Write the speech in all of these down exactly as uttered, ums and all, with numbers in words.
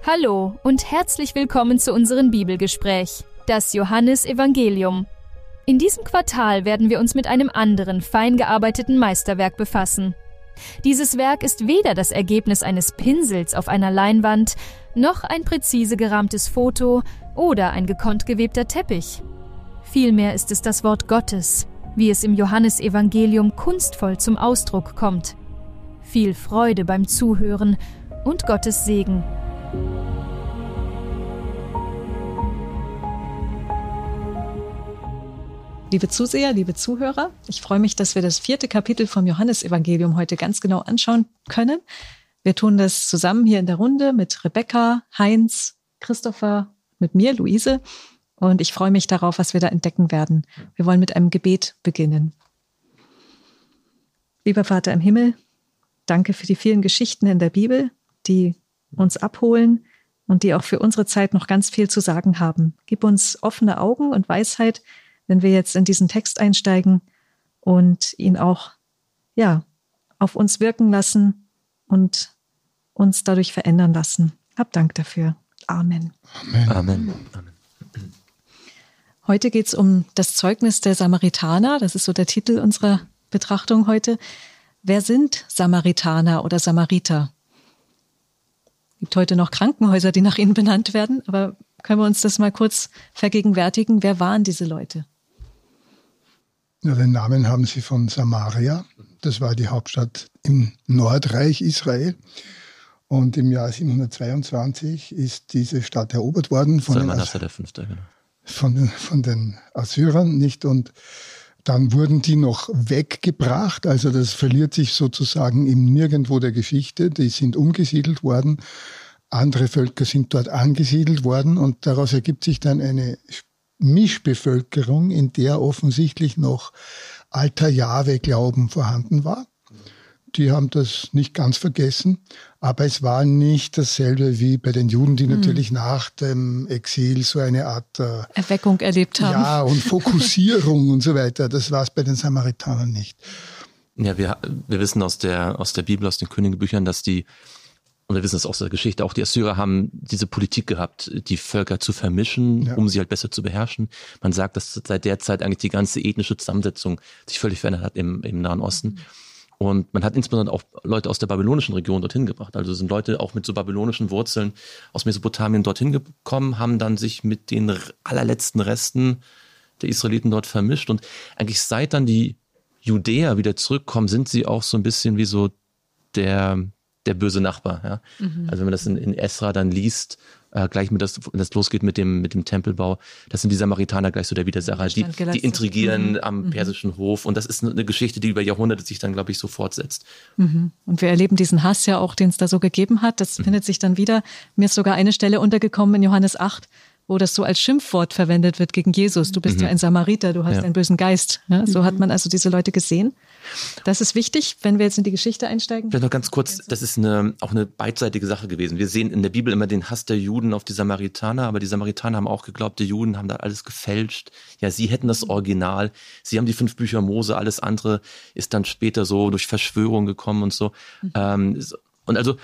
Hallo und herzlich willkommen zu unserem Bibelgespräch, das Johannesevangelium. In diesem Quartal werden wir uns mit einem anderen, fein gearbeiteten Meisterwerk befassen. Dieses Werk ist weder das Ergebnis eines Pinsels auf einer Leinwand, noch ein präzise gerahmtes Foto oder ein gekonnt gewebter Teppich. Vielmehr ist es das Wort Gottes, wie es im Johannesevangelium kunstvoll zum Ausdruck kommt. Viel Freude beim Zuhören und Gottes Segen. Liebe Zuseher, liebe Zuhörer, ich freue mich, dass wir das vierte Kapitel vom Johannesevangelium heute ganz genau anschauen können. Wir tun das zusammen hier in der Runde mit Rebecca, Heinz, Christopher, mit mir, Luise. Und ich freue mich darauf, was wir da entdecken werden. Wir wollen mit einem Gebet beginnen. Lieber Vater im Himmel, danke für die vielen Geschichten in der Bibel, die uns abholen und die auch für unsere Zeit noch ganz viel zu sagen haben. Gib uns offene Augen und Weisheit, wenn wir jetzt in diesen Text einsteigen und ihn auch, ja, auf uns wirken lassen und uns dadurch verändern lassen. Hab Dank dafür. Amen. Amen. Amen. Amen. Heute geht es um das Zeugnis der Samaritaner. Das ist so der Titel unserer Betrachtung heute. Wer sind Samaritaner oder Samariter? Es gibt heute noch Krankenhäuser, die nach ihnen benannt werden, aber können wir uns das mal kurz vergegenwärtigen? Wer waren diese Leute? Ja, den Namen haben sie von Samaria. Das war die Hauptstadt im Nordreich Israel. Und im Jahr siebenhundertzweiundzwanzig ist diese Stadt erobert worden von, den, As- der Fünfte, genau. von, den, von den Assyrern. Nicht? Und dann wurden die noch weggebracht. Also das verliert sich sozusagen im Nirgendwo der Geschichte. Die sind umgesiedelt worden. Andere Völker sind dort angesiedelt worden. Und daraus ergibt sich dann eine Mischbevölkerung, in der offensichtlich noch alter Jahwe-Glauben vorhanden war. Die haben das nicht ganz vergessen, aber es war nicht dasselbe wie bei den Juden, die mhm. natürlich nach dem Exil so eine Art äh, Erweckung erlebt haben. Ja, und Fokussierung und so weiter. Das war es bei den Samaritanern nicht. Ja, wir, wir wissen aus der, aus der Bibel, aus den Königebüchern, dass die, und wir wissen es aus der Geschichte, auch die Assyrer haben diese Politik gehabt, die Völker zu vermischen, ja. um sie halt besser zu beherrschen. Man sagt, dass seit der Zeit eigentlich die ganze ethnische Zusammensetzung sich völlig verändert hat im, im Nahen Osten. Mhm. Und man hat insbesondere auch Leute aus der babylonischen Region dorthin gebracht. Also sind Leute auch mit so babylonischen Wurzeln aus Mesopotamien dorthin gekommen, haben dann sich mit den allerletzten Resten der Israeliten dort vermischt. Und eigentlich seit dann die Judäer wieder zurückkommen, sind sie auch so ein bisschen wie so der, der böse Nachbar. Ja? Mhm. Also wenn man das in, in Esra dann liest, äh, gleich mit das, wenn das losgeht mit dem, mit dem Tempelbau, das sind die Samaritaner gleich so der Widersacher, die, die intrigieren mhm. am persischen Hof. Und das ist eine Geschichte, die über Jahrhunderte sich dann, glaube ich, so fortsetzt. Mhm. Und wir erleben diesen Hass ja auch, den es da so gegeben hat. Das mhm. findet sich dann wieder. Mir ist sogar eine Stelle untergekommen in Johannes acht, wo das so als Schimpfwort verwendet wird gegen Jesus. Du bist mhm. ja ein Samariter, du hast ja. einen bösen Geist. Ja, so mhm. hat man also diese Leute gesehen. Das ist wichtig, wenn wir jetzt in die Geschichte einsteigen. Vielleicht noch ganz kurz, das ist eine, auch eine beidseitige Sache gewesen. Wir sehen in der Bibel immer den Hass der Juden auf die Samaritaner, aber die Samaritaner haben auch geglaubt, die Juden haben da alles gefälscht. Ja, sie hätten das Original. Sie haben die fünf Bücher Mose, alles andere ist dann später so durch Verschwörung gekommen und so. Mhm. Ähm, Und also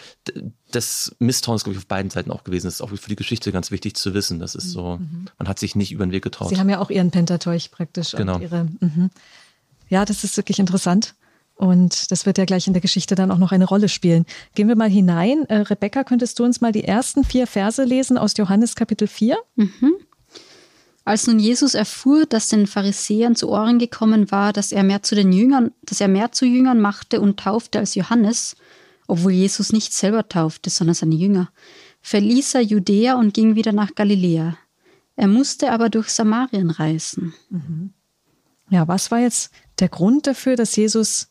das Misstrauen ist, glaube ich, auf beiden Seiten auch gewesen. Das ist auch für die Geschichte ganz wichtig zu wissen. Das ist so, mhm. man hat sich nicht über den Weg getraut. Sie haben ja auch ihren Pentateuch praktisch. Genau. Und ihre, mhm. Ja, das ist wirklich interessant. Und das wird ja gleich in der Geschichte dann auch noch eine Rolle spielen. Gehen wir mal hinein. Äh, Rebecca, könntest du uns mal die ersten vier Verse lesen aus Johannes Kapitel vier? Mhm. Als nun Jesus erfuhr, dass den Pharisäern zu Ohren gekommen war, dass er mehr zu den Jüngern, dass er mehr zu Jüngern machte und taufte als Johannes, obwohl Jesus nicht selber taufte, sondern seine Jünger, verließ er Judäa und ging wieder nach Galiläa. Er musste aber durch Samarien reisen. Mhm. Ja, was war jetzt der Grund dafür, dass Jesus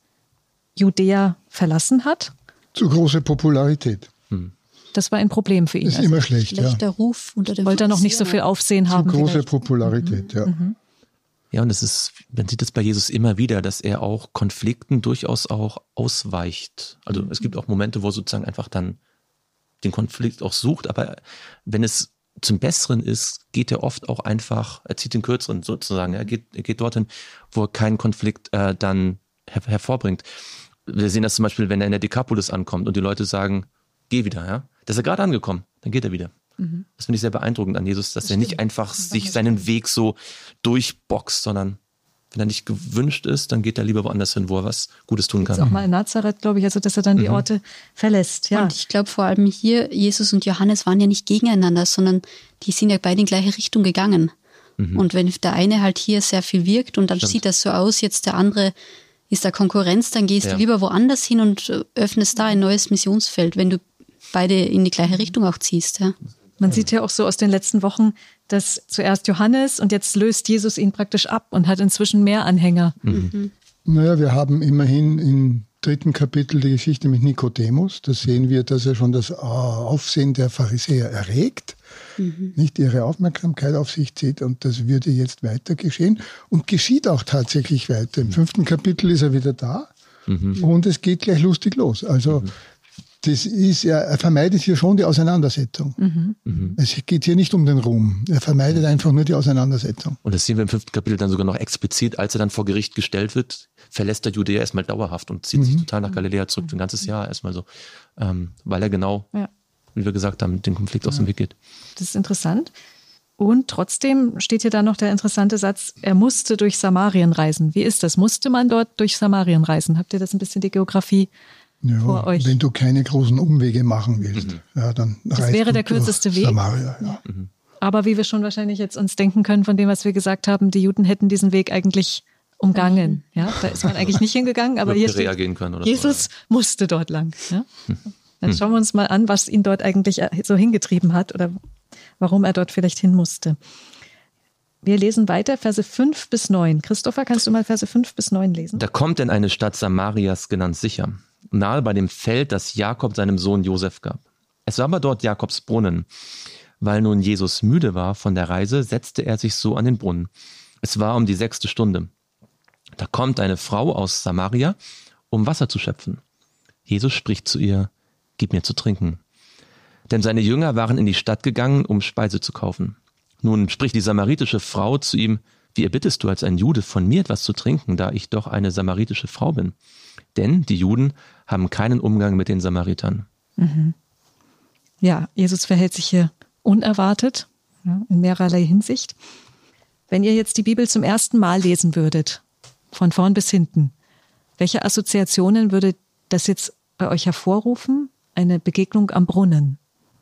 Judäa verlassen hat? Zu große Popularität. Hm. Das war ein Problem für ihn. Das ist immer schlecht, Schlechter ja. Ruf unter dem Wollte er noch nicht so viel Aufsehen haben. Zu große vielleicht. Popularität, mhm. ja. Mhm. Ja, und es ist, man sieht es bei Jesus immer wieder, dass er auch Konflikten durchaus auch ausweicht. Also mhm. es gibt auch Momente, wo er sozusagen einfach dann den Konflikt auch sucht, aber wenn es zum Besseren ist, geht er oft auch einfach, er zieht den Kürzeren sozusagen, er geht, er geht dorthin, wo er keinen Konflikt äh, dann her- hervorbringt. Wir sehen das zum Beispiel, wenn er in der Dekapolis ankommt und die Leute sagen, geh wieder, ja. Da ist er gerade angekommen, dann geht er wieder. Mhm. Das finde ich sehr beeindruckend an Jesus, dass das er stimmt. nicht einfach sich seinen Weg so durchboxt, sondern wenn er nicht gewünscht ist, dann geht er lieber woanders hin, wo er was Gutes tun kann. Das ist auch mal in Nazareth, glaube ich, also dass er dann mhm. die Orte verlässt. Ja. Und ich glaube vor allem hier, Jesus und Johannes waren ja nicht gegeneinander, sondern die sind ja beide in gleiche Richtung gegangen. Mhm. Und wenn der eine halt hier sehr viel wirkt und dann Stimmt. sieht das so aus, jetzt der andere ist da Konkurrenz, dann gehst ja. du lieber woanders hin und öffnest da ein neues Missionsfeld, wenn du beide in die gleiche Richtung auch ziehst. Ja. Man sieht ja auch so aus den letzten Wochen, dass zuerst Johannes und jetzt löst Jesus ihn praktisch ab und hat inzwischen mehr Anhänger. Mhm. Mhm. Naja, wir haben immerhin im dritten Kapitel die Geschichte mit Nikodemus. Da sehen wir, dass er schon das Aufsehen der Pharisäer erregt, mhm. nicht ihre Aufmerksamkeit auf sich zieht, und das würde jetzt weiter geschehen und geschieht auch tatsächlich weiter. Im fünften Kapitel ist er wieder da mhm. und es geht gleich lustig los. Also mhm. Das ist, er, er vermeidet hier schon die Auseinandersetzung. Mhm. Mhm. Es geht hier nicht um den Ruhm. Er vermeidet einfach nur die Auseinandersetzung. Und das sehen wir im fünften Kapitel dann sogar noch explizit, als er dann vor Gericht gestellt wird, verlässt er Judäa erstmal dauerhaft und zieht mhm. sich total nach Galiläa zurück, ein ganzes Jahr erstmal so, ähm, weil er genau, ja. wie wir gesagt haben, den Konflikt ja. aus dem Weg geht. Das ist interessant. Und trotzdem steht hier dann noch der interessante Satz, er musste durch Samarien reisen. Wie ist das? Musste man dort durch Samarien reisen? Habt ihr das ein bisschen die Geografie Ja, vor euch? Wenn du keine großen Umwege machen willst, mhm. ja, dann das wäre du der kürzeste Weg. Samaria, ja. Mhm. Aber wie wir schon wahrscheinlich jetzt uns denken können von dem, was wir gesagt haben, die Juden hätten diesen Weg eigentlich umgangen. Ja, da ist man eigentlich nicht hingegangen, aber hier steht, gehen können oder Jesus so, ja. musste dort lang. Ja? Dann schauen wir uns mal an, was ihn dort eigentlich so hingetrieben hat oder warum er dort vielleicht hin musste. Wir lesen weiter, Verse fünf bis neun. Christopher, kannst du mal Verse fünf bis neun lesen? Da kommt in eine Stadt Samarias genannt Sicher, nahe bei dem Feld, das Jakob seinem Sohn Josef gab. Es war aber dort Jakobs Brunnen. Weil nun Jesus müde war von der Reise, setzte er sich so an den Brunnen. Es war um die sechste Stunde. Da kommt eine Frau aus Samaria, um Wasser zu schöpfen. Jesus spricht zu ihr, gib mir zu trinken. Denn seine Jünger waren in die Stadt gegangen, um Speise zu kaufen. Nun spricht die samaritische Frau zu ihm, wie erbittest du als ein Jude von mir etwas zu trinken, da ich doch eine samaritische Frau bin? Denn die Juden haben keinen Umgang mit den Samaritern. Mhm. Ja, Jesus verhält sich hier unerwartet, ja, in mehrerlei Hinsicht. Wenn ihr jetzt die Bibel zum ersten Mal lesen würdet, von vorn bis hinten, welche Assoziationen würde das jetzt bei euch hervorrufen? Eine Begegnung am Brunnen.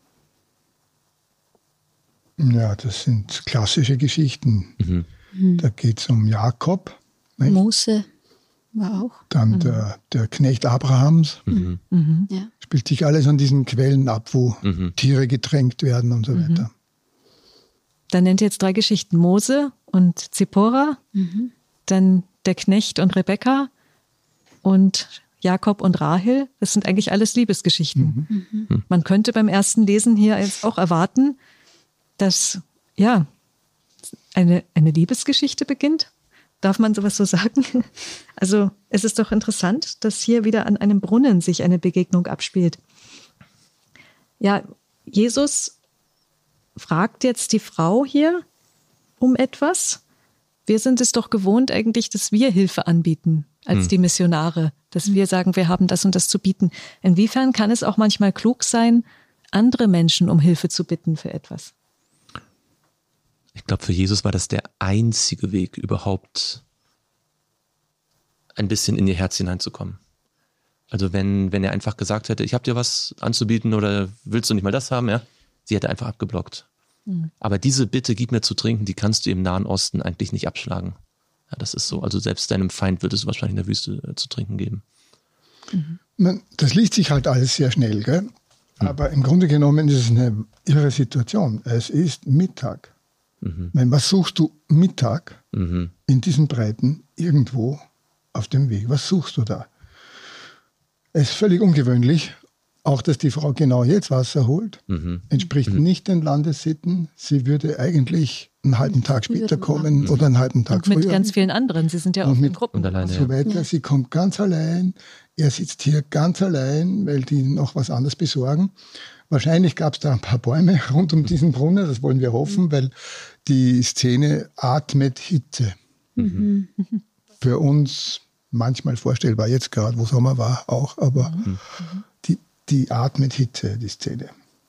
Ja, das sind klassische Geschichten. Mhm. Mhm. Da geht es um Jakob. Nicht? Mose war auch. Dann mhm. der, der Knecht Abrahams. Mhm. Mhm. Ja. Spielt sich alles an diesen Quellen ab, wo mhm. Tiere getränkt werden und so mhm. weiter. Dann nennt ihr jetzt drei Geschichten. Mose und Zippora, mhm. dann der Knecht und Rebekka und Jakob und Rahel. Das sind eigentlich alles Liebesgeschichten. Mhm. Mhm. Man könnte beim ersten Lesen hier jetzt auch erwarten, dass ja eine, eine Liebesgeschichte beginnt. Darf man sowas so sagen? Also es ist doch interessant, dass hier wieder an einem Brunnen sich eine Begegnung abspielt. Ja, Jesus fragt jetzt die Frau hier um etwas. Wir sind es doch gewohnt eigentlich, dass wir Hilfe anbieten als hm. die Missionare, dass wir sagen, wir haben das und das zu bieten. Inwiefern kann es auch manchmal klug sein, andere Menschen um Hilfe zu bitten für etwas? Ich glaube, für Jesus war das der einzige Weg, überhaupt ein bisschen in ihr Herz hineinzukommen. Also wenn, wenn er einfach gesagt hätte, ich habe dir was anzubieten oder willst du nicht mal das haben, ja, sie hätte einfach abgeblockt. Mhm. Aber diese Bitte, gib mir zu trinken, die kannst du im Nahen Osten eigentlich nicht abschlagen. Ja, das ist so. Also selbst deinem Feind wird es wahrscheinlich in der Wüste äh, zu trinken geben. Mhm. Das liest sich halt alles sehr schnell, gell? Mhm. Aber im Grunde genommen ist es eine irre Situation. Es ist Mittag. Mhm. Meine, was suchst du Mittag mhm. in diesen Breiten irgendwo auf dem Weg? Was suchst du da? Es ist völlig ungewöhnlich, auch dass die Frau genau jetzt Wasser holt. Mhm. Entspricht mhm. nicht den Landessitten. Sie würde eigentlich einen halben Tag später kommen mhm. oder einen halben Tag und mit früher. Mit ganz vielen anderen. Sie sind ja auch in Gruppen. Und alleine, so weiter. Ja. Sie kommt ganz allein. Er sitzt hier ganz allein, weil die noch was anderes besorgen. Wahrscheinlich gab es da ein paar Bäume rund um diesen Brunnen, das wollen wir hoffen, weil die Szene atmet Hitze. Mhm. Für uns manchmal vorstellbar, jetzt gerade, wo Sommer war, auch, aber mhm. die, die atmet Hitze, die Szene.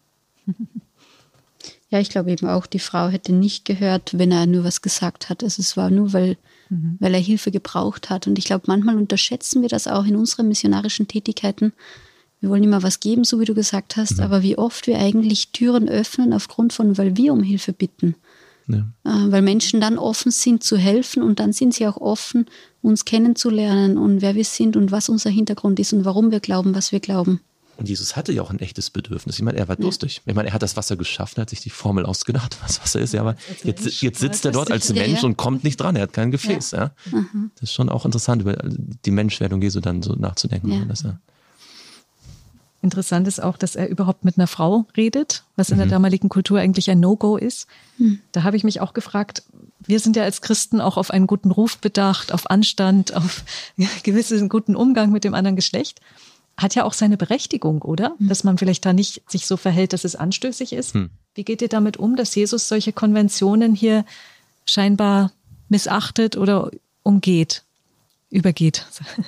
Ja, ich glaube eben auch, die Frau hätte nicht gehört, wenn er nur was gesagt hat. Also es war nur, weil, mhm. weil er Hilfe gebraucht hat. Und ich glaube, manchmal unterschätzen wir das auch in unseren missionarischen Tätigkeiten. Wir wollen immer was geben, so wie du gesagt hast, mhm. aber wie oft wir eigentlich Türen öffnen aufgrund von, weil wir um Hilfe bitten. Ja. Äh, weil Menschen dann offen sind zu helfen und dann sind sie auch offen, uns kennenzulernen und wer wir sind und was unser Hintergrund ist und warum wir glauben, was wir glauben. Und Jesus hatte ja auch ein echtes Bedürfnis. Ich meine, er war durstig. Ja. Ich meine, er hat das Wasser geschaffen, hat sich die Formel ausgedacht, was Wasser ist. Ja, aber jetzt, jetzt sitzt er dort als Mensch und kommt nicht dran. Er hat kein Gefäß. Ja. Ja. Das ist schon auch interessant, über die Menschwerdung Jesu dann so nachzudenken. Ja. Dass er Interessant ist auch, dass er überhaupt mit einer Frau redet, was in mhm. der damaligen Kultur eigentlich ein No-Go ist. Mhm. Da habe ich mich auch gefragt, wir sind ja als Christen auch auf einen guten Ruf bedacht, auf Anstand, auf gewissen guten Umgang mit dem anderen Geschlecht. Hat ja auch seine Berechtigung, oder? Mhm. Dass man vielleicht da nicht sich so verhält, dass es anstößig ist. Mhm. Wie geht ihr damit um, dass Jesus solche Konventionen hier scheinbar missachtet oder umgeht, übergeht?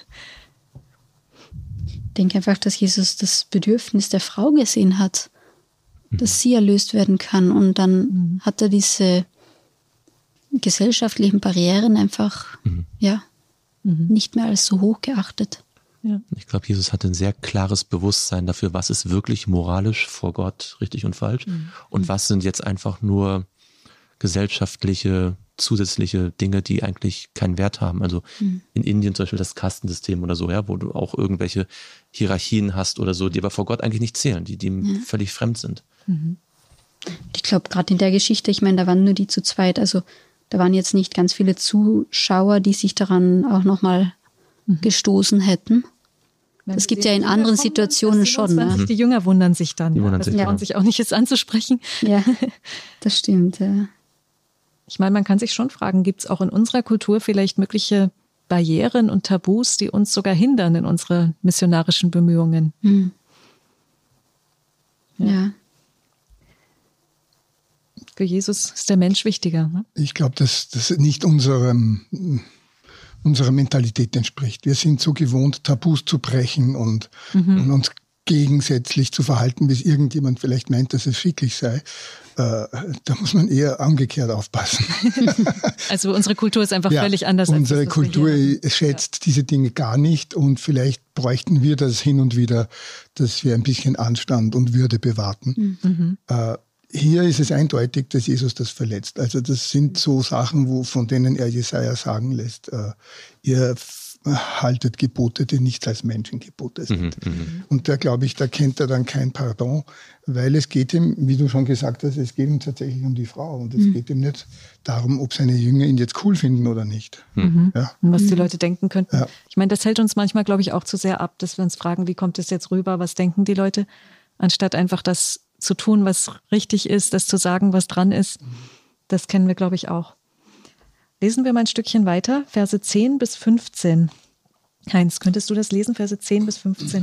Ich denke einfach, dass Jesus das Bedürfnis der Frau gesehen hat, mhm. dass sie erlöst werden kann. Und dann mhm. hat er diese gesellschaftlichen Barrieren einfach mhm. ja, mhm. nicht mehr als so hoch geachtet. Ja. Ich glaube, Jesus hatte ein sehr klares Bewusstsein dafür, was ist wirklich moralisch vor Gott richtig und falsch mhm. und was sind jetzt einfach nur gesellschaftliche, zusätzliche Dinge, die eigentlich keinen Wert haben. Also mhm. in Indien zum Beispiel das Kastensystem oder so, ja, wo du auch irgendwelche Hierarchien hast oder so, die aber vor Gott eigentlich nicht zählen, die, die ihm ja. völlig fremd sind. Mhm. Ich glaube, gerade in der Geschichte, ich meine, da waren nur die zu zweit, also da waren jetzt nicht ganz viele Zuschauer, die sich daran auch nochmal mhm. gestoßen hätten. Wenn das gibt ja in anderen kommen, Situationen schon. Ne? Die Jünger wundern sich dann. Die wundern ja, sich, ja. sich auch nicht jetzt anzusprechen. Ja, das stimmt. Ja. Ich meine, man kann sich schon fragen, gibt es auch in unserer Kultur vielleicht mögliche Barrieren und Tabus, die uns sogar hindern in unseren missionarischen Bemühungen? Hm. Ja. ja. Für Jesus ist der Mensch wichtiger. Ne? Ich glaube, dass das nicht unserem, unserer Mentalität entspricht. Wir sind so gewohnt, Tabus zu brechen und, mhm. und uns gegensätzlich zu verhalten, bis irgendjemand vielleicht meint, dass es schicklich sei. Äh, da muss man eher umgekehrt aufpassen. Also unsere Kultur ist einfach ja, völlig anders. Unsere als das, Kultur schätzt ja. diese Dinge gar nicht und vielleicht bräuchten wir das hin und wieder, dass wir ein bisschen Anstand und Würde bewahrten. Mhm. Äh, Hier ist es eindeutig, dass Jesus das verletzt. Also das sind so Sachen, wo, von denen er Jesaja sagen lässt, äh, ihr haltet Gebote, die nicht als Menschengebote sind. Mhm, und da glaube ich, da kennt er dann kein Pardon, weil es geht ihm, wie du schon gesagt hast, es geht ihm tatsächlich um die Frau. Und es mhm. geht ihm nicht darum, ob seine Jünger ihn jetzt cool finden oder nicht. Mhm. Ja. Und was die Leute denken könnten. Ja. Ich meine, das hält uns manchmal, glaube ich, auch zu sehr ab, dass wir uns fragen, wie kommt es jetzt rüber, was denken die Leute, anstatt einfach das zu tun, was richtig ist, das zu sagen, was dran ist. Das kennen wir, glaube ich, auch. Lesen wir mal ein Stückchen weiter, Verse zehn bis fünfzehn. Heinz, könntest du das lesen, Verse zehn bis fünfzehn?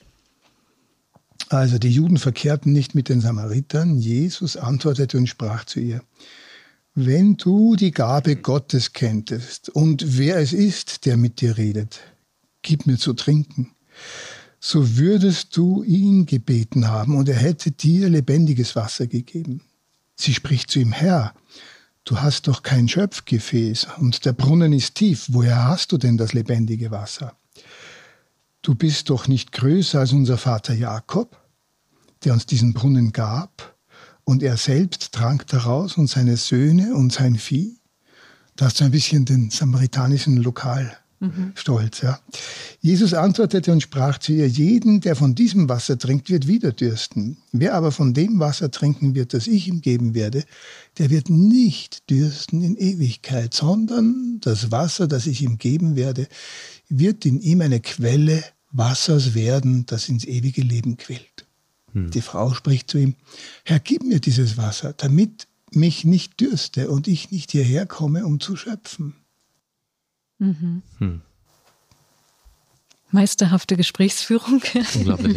Also die Juden verkehrten nicht mit den Samaritern. Jesus antwortete und sprach zu ihr: Wenn du die Gabe Gottes kenntest und wer es ist, der mit dir redet, gib mir zu trinken. So würdest du ihn gebeten haben und er hätte dir lebendiges Wasser gegeben. Sie spricht zu ihm: Herr, du hast doch kein Schöpfgefäß und der Brunnen ist tief. Woher hast du denn das lebendige Wasser? Du bist doch nicht größer als unser Vater Jakob, der uns diesen Brunnen gab und er selbst trank daraus und seine Söhne und sein Vieh. Da hast du ein bisschen den samaritanischen Lokal. Mhm. Stolz, ja. Jesus antwortete und sprach zu ihr: Jeden, der von diesem Wasser trinkt, wird wieder dürsten. Wer aber von dem Wasser trinken wird, das ich ihm geben werde, der wird nicht dürsten in Ewigkeit, sondern das Wasser, das ich ihm geben werde, wird in ihm eine Quelle Wassers werden, das ins ewige Leben quillt. Hm. Die Frau spricht zu ihm: Herr, gib mir dieses Wasser, damit mich nicht dürste und ich nicht hierher komme, um zu schöpfen. Mhm. Hm. Meisterhafte Gesprächsführung. Unglaublich, ja.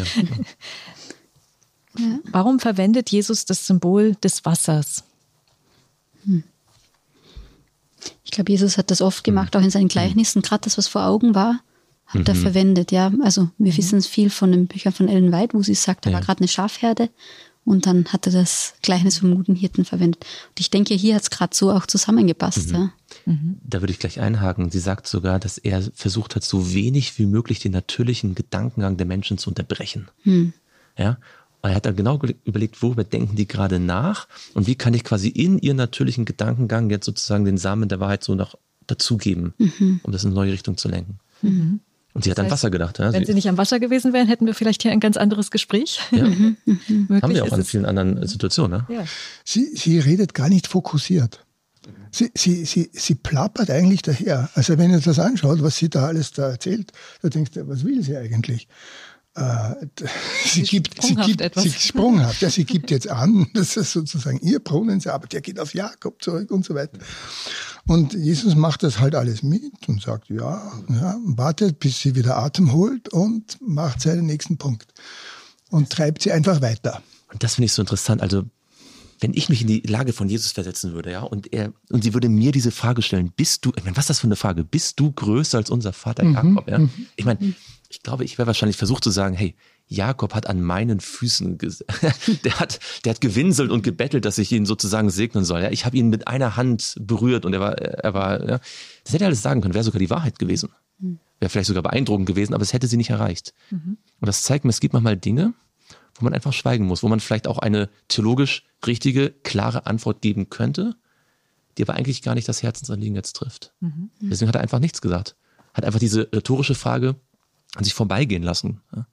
Ja. Warum verwendet Jesus das Symbol des Wassers? Hm. Ich glaube, Jesus hat das oft gemacht, auch in seinen Gleichnissen. Gerade das, was vor Augen war, hat mhm. er verwendet. Ja, also wir mhm. wissen es viel von den Büchern von Ellen White, wo sie sagt, da ja. war gerade eine Schafherde Und dann hat er das Gleichnis vom guten Hirten verwendet. Und ich denke, hier hat es gerade so auch zusammengepasst. Mhm. Ja. Mhm. Da würde ich gleich einhaken. Sie sagt sogar, dass er versucht hat, so wenig wie möglich den natürlichen Gedankengang der Menschen zu unterbrechen. Hm. Ja? Und er hat dann genau überlegt, worüber denken die gerade nach und wie kann ich quasi in ihren natürlichen Gedankengang jetzt sozusagen den Samen der Wahrheit so noch dazugeben, Mhm. um das in eine neue Richtung zu lenken. Mhm. Und sie hat Das an heißt, Wasser gedacht. Ja? Wenn Sie, sie nicht am Wasser gewesen wären, hätten wir vielleicht hier ein ganz anderes Gespräch. ja, Mhm. Mhm. Möglich haben wir auch ist in es- vielen anderen Situationen. Ne? Ja. Sie, sie redet gar nicht fokussiert. Sie, sie, sie, sie plappert eigentlich daher. Also wenn ihr das anschaut, was sie da alles da erzählt, da denkst du, was will sie eigentlich? Äh, sie, Sie gibt, sie sprunghaft gibt, etwas. sie sprunghaft, ja, sie gibt jetzt an, dass es sozusagen ihr Brunnen ist, aber der geht auf Jakob zurück und so weiter. Und Jesus macht das halt alles mit und sagt, ja, ja, wartet, bis sie wieder Atem holt und macht seinen nächsten Punkt. Und treibt sie einfach weiter. Und das finde ich so interessant. Also, wenn ich mich in die Lage von Jesus versetzen würde, ja, und er, und sie würde mir diese Frage stellen, bist du, ich meine, was ist das für eine Frage? Bist du größer als unser Vater Jakob? Ja? Ich meine, ich glaube, ich wäre wahrscheinlich versucht zu sagen, hey, Jakob hat an meinen Füßen, ges- der hat, der hat gewinselt und gebettelt, dass ich ihn sozusagen segnen soll. Ja? Ich habe ihn mit einer Hand berührt und er war, er war, ja. Das hätte er alles sagen können, wäre sogar die Wahrheit gewesen. Wäre vielleicht sogar beeindruckend gewesen, aber es hätte sie nicht erreicht. Und das zeigt mir, es gibt manchmal Dinge, wo man einfach schweigen muss, wo man vielleicht auch eine theologisch richtige, klare Antwort geben könnte, die aber eigentlich gar nicht das Herzensanliegen jetzt trifft. Mhm. Deswegen hat er einfach nichts gesagt. Hat einfach diese rhetorische Frage an sich vorbeigehen lassen. Ja.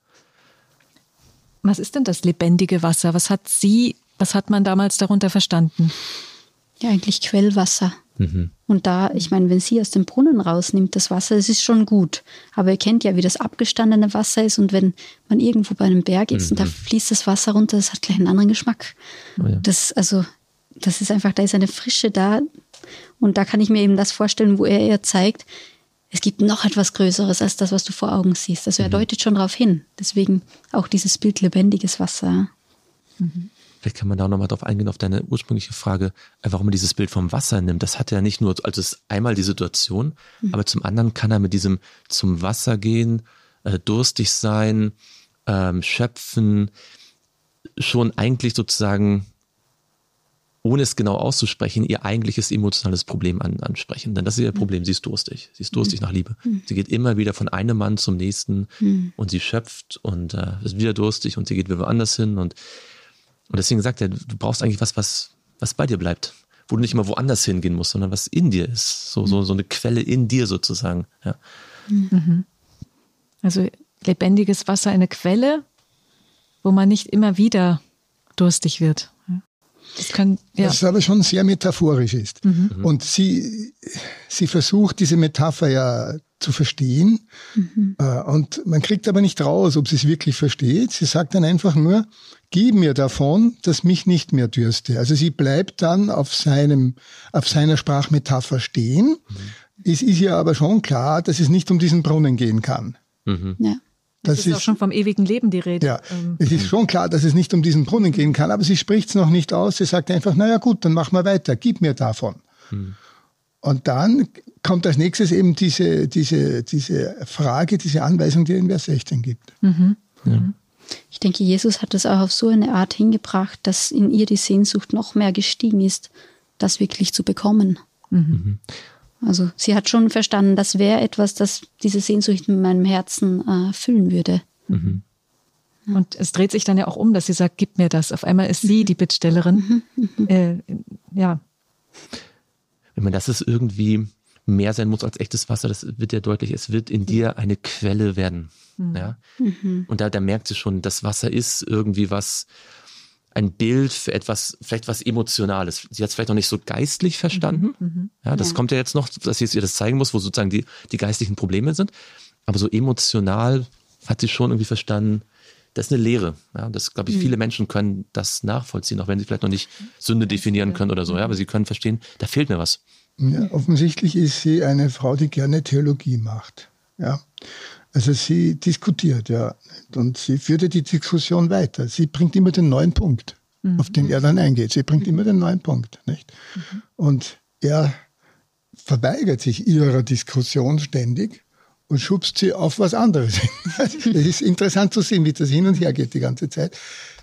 Was ist denn das lebendige Wasser? Was hat sie, was hat man damals darunter verstanden? Ja, eigentlich Quellwasser. Mhm. Und da, ich meine, wenn sie aus dem Brunnen rausnimmt, das Wasser, das ist schon gut. Aber ihr kennt ja, wie das abgestandene Wasser ist. Und wenn man irgendwo bei einem Berg ist Mhm. und da fließt das Wasser runter, das hat gleich einen anderen Geschmack. Oh ja. Das, also, das ist einfach, da ist eine Frische da. Und da kann ich mir eben das vorstellen, wo er ihr zeigt, es gibt noch etwas Größeres als das, was du vor Augen siehst. Also er deutet schon darauf hin. Deswegen auch dieses Bild lebendiges Wasser. Vielleicht kann man da auch nochmal drauf eingehen, auf deine ursprüngliche Frage, äh, warum er dieses Bild vom Wasser nimmt. Das hat er nicht nur, also es ist einmal die Situation, Mhm. aber zum anderen kann er mit diesem zum Wasser gehen, äh, durstig sein, ähm, schöpfen, schon eigentlich sozusagen, ohne es genau auszusprechen, ihr eigentliches emotionales Problem an, ansprechen. Denn das ist ihr Problem, sie ist durstig. Sie ist durstig nach Liebe. Sie geht immer wieder von einem Mann zum nächsten und sie schöpft und äh, ist wieder durstig und sie geht wieder woanders hin. Und, und deswegen sagt er, du brauchst eigentlich was, was, was bei dir bleibt. Wo du nicht immer woanders hingehen musst, sondern was in dir ist. So, so, so eine Quelle in dir sozusagen. Ja. Also lebendiges Wasser, eine Quelle, wo man nicht immer wieder durstig wird. Das kann, ja. Das aber schon sehr metaphorisch ist. Und sie, sie versucht, diese Metapher ja zu verstehen. Äh, Und man kriegt aber nicht raus, ob sie es wirklich versteht. Sie sagt dann einfach nur, gib mir davon, dass mich nicht mehr dürste. Also sie bleibt dann auf seinem, auf seiner Sprachmetapher stehen. Es ist ihr aber schon klar, dass es nicht um diesen Brunnen gehen kann. Ja. Es Das ist auch schon vom ewigen Leben die Rede. Ja, Ähm, es ist schon klar, dass es nicht um diesen Brunnen gehen kann, aber sie spricht es noch nicht aus. Sie sagt einfach, naja gut, dann machen wir weiter, gib mir davon. Und dann kommt als nächstes eben diese, diese, diese Frage, diese Anweisung, die er in Vers sechzehn gibt. Ich denke, Jesus hat das auch auf so eine Art hingebracht, dass in ihr die Sehnsucht noch mehr gestiegen ist, das wirklich zu bekommen. Also sie hat schon verstanden, das wäre etwas, das diese Sehnsucht in meinem Herzen äh, füllen würde. Und es dreht sich dann ja auch um, dass sie sagt, gib mir das. Auf einmal ist sie die Bittstellerin. Äh, ja. Wenn man das ist irgendwie mehr sein muss als echtes Wasser, das wird ja deutlich, es wird in dir eine Quelle werden. Ja? Und da, da merkt sie schon, das Wasser ist irgendwie was, ein Bild für etwas, vielleicht was Emotionales. Sie hat es vielleicht noch nicht so geistlich verstanden. Ja, das Ja. kommt ja jetzt noch, dass sie jetzt ihr das zeigen muss, wo sozusagen die, die geistlichen Probleme sind. Aber so emotional hat sie schon irgendwie verstanden, das ist eine Lehre. Ja, das, glaube ich, viele Menschen können das nachvollziehen, auch wenn sie vielleicht noch nicht Sünde definieren können oder so. Ja, aber sie können verstehen, da fehlt mir was. Ja, offensichtlich ist sie eine Frau, die gerne Theologie macht. Ja. Also sie diskutiert, ja. Und sie führt ja die Diskussion weiter. Sie bringt immer den neuen Punkt, auf den er dann eingeht. Sie bringt immer den neuen Punkt, nicht? Und er verweigert sich ihrer Diskussion ständig und schubst sie auf was anderes hin. Es ist interessant zu sehen, wie das hin und her geht die ganze Zeit.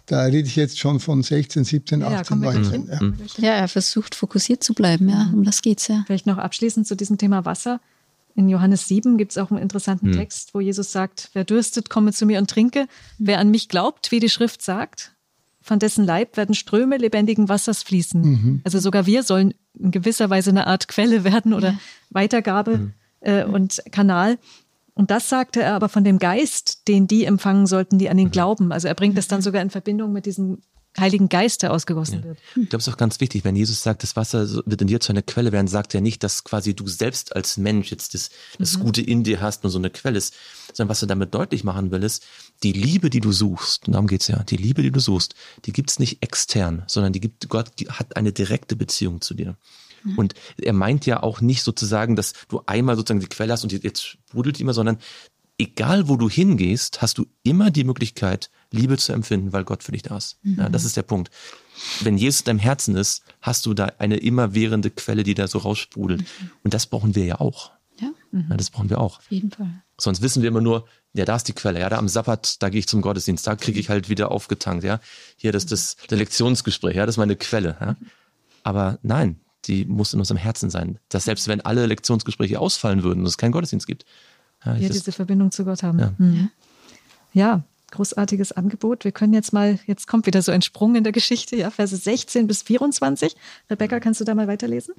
Da rede ich jetzt schon von sechzehn, siebzehn, Ja, achtzehn, kommen wir neunzehn. gleich Ja. hin. Ja, er versucht fokussiert zu bleiben, ja, um das geht's ja. Vielleicht noch abschließend zu diesem Thema Wasser. In Johannes sieben gibt es auch einen interessanten Hm. Text, wo Jesus sagt, wer dürstet, komme zu mir und trinke. Wer an mich glaubt, wie die Schrift sagt, von dessen Leib werden Ströme lebendigen Wassers fließen. Mhm. Also sogar wir sollen in gewisser Weise eine Art Quelle werden oder Ja. Weitergabe Mhm. äh, und Kanal. Und das sagte er aber von dem Geist, den die empfangen sollten, die an ihn glauben. Also er bringt das dann sogar in Verbindung mit diesem Heiligen Geist, der ausgegossen Ja. wird. Ich glaube, es ist auch ganz wichtig, wenn Jesus sagt, das Wasser wird in dir zu einer Quelle werden, sagt er nicht, dass quasi du selbst als Mensch jetzt das, das Mhm. Gute in dir hast und so eine Quelle ist, sondern was er damit deutlich machen will, ist, die Liebe, die du suchst, und darum geht's ja, die Liebe, die du suchst, die gibt's nicht extern, sondern die gibt, Gott hat eine direkte Beziehung zu dir. Und er meint ja auch nicht sozusagen, dass du einmal sozusagen die Quelle hast und jetzt sprudelt die immer, sondern egal wo du hingehst, hast du immer die Möglichkeit, Liebe zu empfinden, weil Gott für dich da ist. Ja, das ist der Punkt. Wenn Jesus in deinem Herzen ist, hast du da eine immerwährende Quelle, die da so raussprudelt. Und das brauchen wir ja auch. Ja, Ja, das brauchen wir auch. auf jeden Fall. Sonst wissen wir immer nur, ja, da ist die Quelle, ja, da am Sabbat, da gehe ich zum Gottesdienst, da kriege ich halt wieder aufgetankt, ja. Hier, das ist das, das Lektionsgespräch, ja, das ist meine Quelle, ja. Aber nein, die muss in unserem Herzen sein. Dass selbst wenn alle Lektionsgespräche ausfallen würden und es keinen Gottesdienst gibt, ja, Wir das- diese Verbindung zu Gott haben. Ja. Mhm. Ja, großartiges Angebot. Wir können jetzt mal, jetzt kommt wieder so ein Sprung in der Geschichte, ja, Verse sechzehn bis vierundzwanzig. Rebecca, kannst du da mal weiterlesen?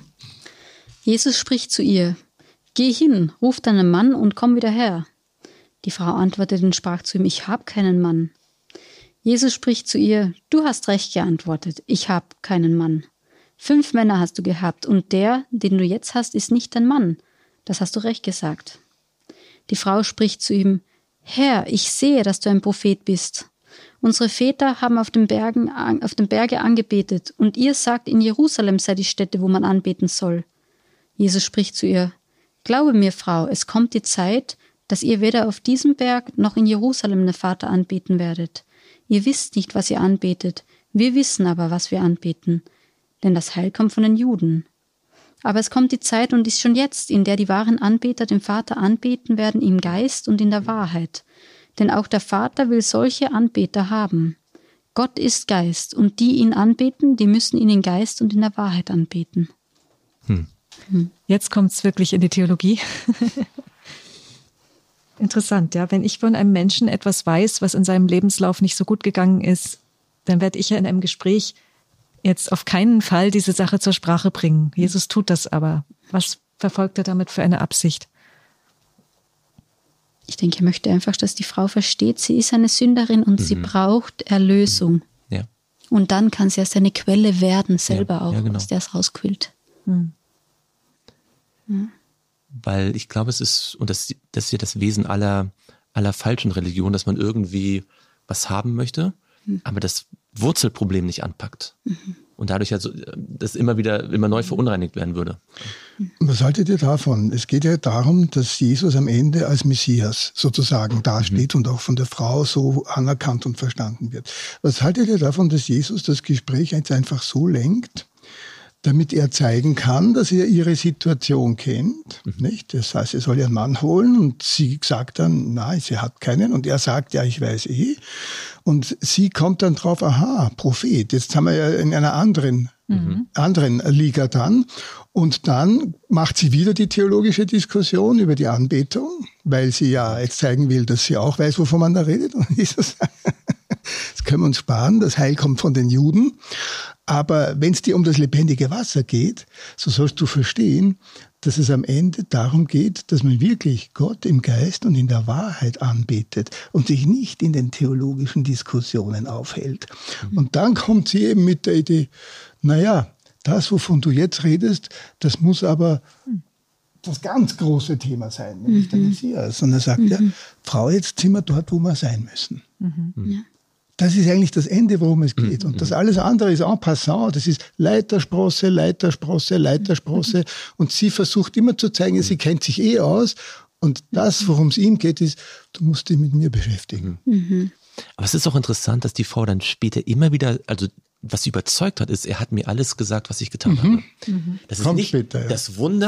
Jesus spricht zu ihr, geh hin, ruf deinen Mann und komm wieder her. Die Frau antwortete und sprach zu ihm, ich habe keinen Mann. Jesus spricht zu ihr, du hast recht geantwortet, ich habe keinen Mann. Fünf Männer hast du gehabt und der, den du jetzt hast, ist nicht dein Mann. Das hast du recht gesagt. Die Frau spricht zu ihm, Herr, ich sehe, dass du ein Prophet bist. Unsere Väter haben auf den Bergen, auf dem Berge angebetet und ihr sagt, in Jerusalem sei die Stätte, wo man anbeten soll. Jesus spricht zu ihr, glaube mir, Frau, es kommt die Zeit, dass ihr weder auf diesem Berg noch in Jerusalem den Vater anbeten werdet. Ihr wisst nicht, was ihr anbetet, wir wissen aber, was wir anbeten, denn das Heil kommt von den Juden. Aber es kommt die Zeit und ist schon jetzt, in der die wahren Anbeter den Vater anbeten werden im Geist und in der Wahrheit. Denn auch der Vater will solche Anbeter haben. Gott ist Geist und die ihn anbeten, die müssen ihn in Geist und in der Wahrheit anbeten. Jetzt kommt es wirklich in die Theologie. Interessant, ja. Wenn ich von einem Menschen etwas weiß, was in seinem Lebenslauf nicht so gut gegangen ist, dann werde ich ja in einem Gespräch jetzt auf keinen Fall diese Sache zur Sprache bringen. Jesus tut das aber. Was verfolgt er damit für eine Absicht? Ich denke, er möchte einfach, dass die Frau versteht, sie ist eine Sünderin und mhm. sie braucht Erlösung. Ja. Und dann kann sie erst eine Quelle werden, selber Ja, auch, ja, genau. aus der es rausquillt. Hm. Weil ich glaube, es ist, und das, das ist ja das Wesen aller, aller falschen Religionen, dass man irgendwie was haben möchte, mhm. aber das Wurzelproblem nicht anpackt. Mhm. Und dadurch also, das immer wieder, immer neu verunreinigt werden würde. Was haltet ihr davon? Es geht ja darum, dass Jesus am Ende als Messias sozusagen dasteht mhm. und auch von der Frau so anerkannt und verstanden wird. Was haltet ihr davon, dass Jesus das Gespräch jetzt einfach so lenkt, damit er zeigen kann, dass er ihre Situation kennt, mhm. nicht? Das heißt, er soll ihren Mann holen und sie sagt dann, nein, sie hat keinen und er sagt, ja, ich weiß eh. Und sie kommt dann drauf, aha, Prophet, jetzt haben wir ja in einer anderen, mhm. anderen Liga dann. Und dann macht sie wieder die theologische Diskussion über die Anbetung, weil sie ja jetzt zeigen will, dass sie auch weiß, wovon man da redet. Und Jesus sagt, das können wir uns sparen, das Heil kommt von den Juden. Aber wenn es dir um das lebendige Wasser geht, so sollst du verstehen, dass es am Ende darum geht, dass man wirklich Gott im Geist und in der Wahrheit anbetet und sich nicht in den theologischen Diskussionen aufhält. Mhm. Und dann kommt sie eben mit der Idee, naja, das, wovon du jetzt redest, das muss aber das ganz große Thema sein, nämlich mhm. der Messias. Und er sagt, mhm. ja, Frau, jetzt sind wir dort, wo wir sein müssen. Mhm. Ja. Das ist eigentlich das Ende, worum es geht. Und das alles andere ist en passant. Das ist Leitersprosse, Leitersprosse, Leitersprosse. Und sie versucht immer zu zeigen, sie kennt sich eh aus. Und das, worum es ihm geht, ist, du musst dich mit mir beschäftigen. Mhm. Aber es ist auch interessant, dass die Frau dann später immer wieder, also was sie überzeugt hat, ist, er hat mir alles gesagt, was ich getan Mhm. habe. Das ist Kommt nicht später, ja. das Wunder,